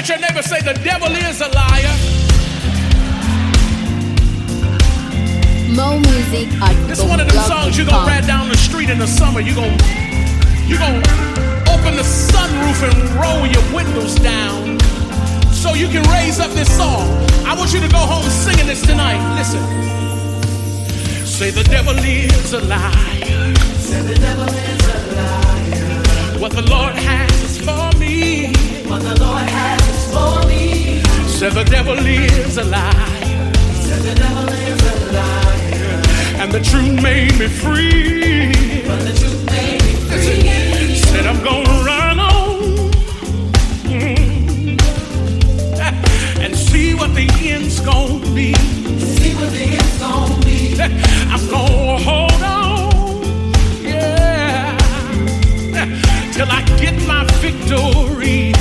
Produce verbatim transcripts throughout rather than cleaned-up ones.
at your neighbor, say the devil is a liar. Mo music at This is one of them songs you're gonna ride down the street in the summer. You're gonna, you're gonna open the sunroof and roll your windows down so you can raise up this song. I want you to go home singing this tonight. Listen. Say the devil is a liar. Say the devil is a liar. What the Lord has is for me. What the Lord has is for me. Say the devil is a liar. Say the devil is a liar. And the truth made me free. But the truth made me free. Said I'm gonna run on mm, and see what the end's gonna be. See what the end's gonna be. I'm gonna hold on, yeah, till I get my victory.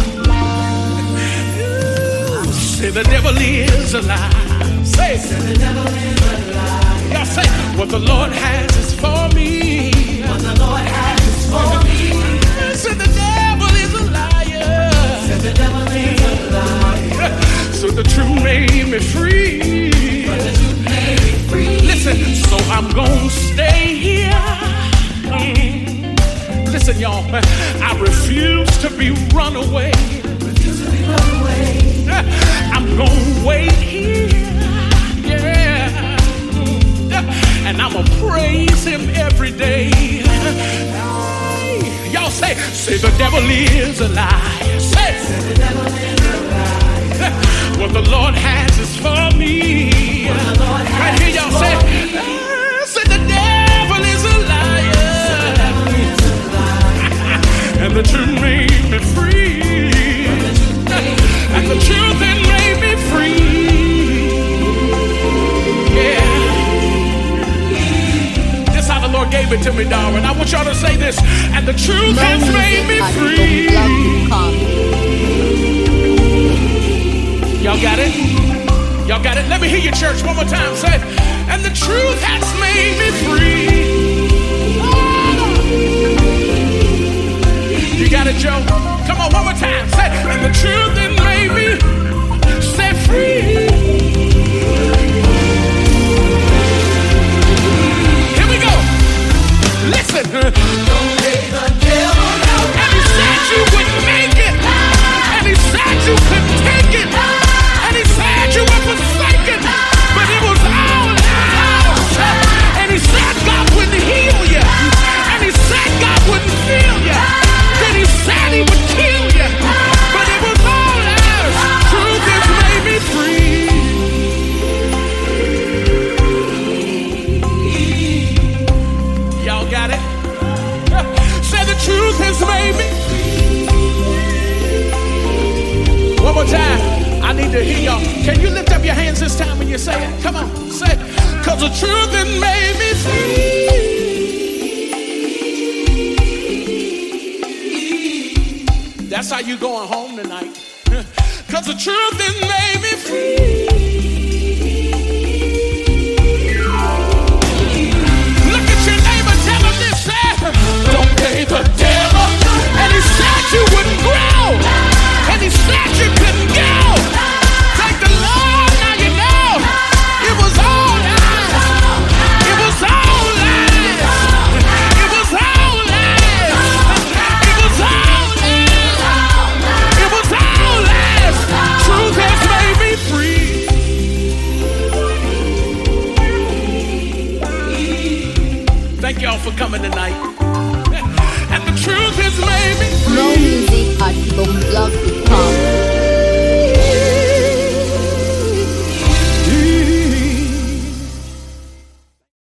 Say the devil is a lie. Say, say the devil is a lie. Y'all say what the Lord has is for me. What the Lord has is for me. Say the devil is a liar. Say the devil is a liar. So the truth made me free. But the truth made me free. Listen, so I'm gonna stay here. Mm. Listen, y'all, I refuse to be run away. Refuse to be run away. I'm gonna wait here, yeah, and I'ma praise him every day. Y'all say, say the devil is a liar. Say, say the devil is a liar. What the Lord has is for me. Right here, y'all say, ah, say the devil is a liar. And the truth made me free. And the truth that made me free. Yeah. This how the Lord gave it to me, darling. I want y'all to say this. And the truth Mo has made me free. Y'all got it? Y'all got it? Let me hear you, church, one more time. Say, and the truth has made me free. Oh. You got it, Joe? Come on, one more time. Say, and the truth that made me set free. Here we go. Listen. Don't pay the devil no. And he said you wouldn't make it. And he said you couldn't take it. And he said you were forsaken. But it was all lies. And he said God wouldn't heal you. And he said God wouldn't fill you. Then he said he would kill you. But it was all lies. Truth has made me free. Y'all got it? Say the truth has made me free. One more time. I need to hear y'all. Can you lift up your hands this time when you say it? Come on, say it. Cause the truth has made me free. That's how you going home tonight. Cause the truth has made me free. Look at your neighbor, tell him this, say, don't pay the devil. And he said you wouldn't grow. And he said you couldn't go. Thank the Lord, now you know. It was all lies. It was all lies. It was all lies. It was all lies. It was all lies. Truth has made me free. Thank y'all for coming tonight.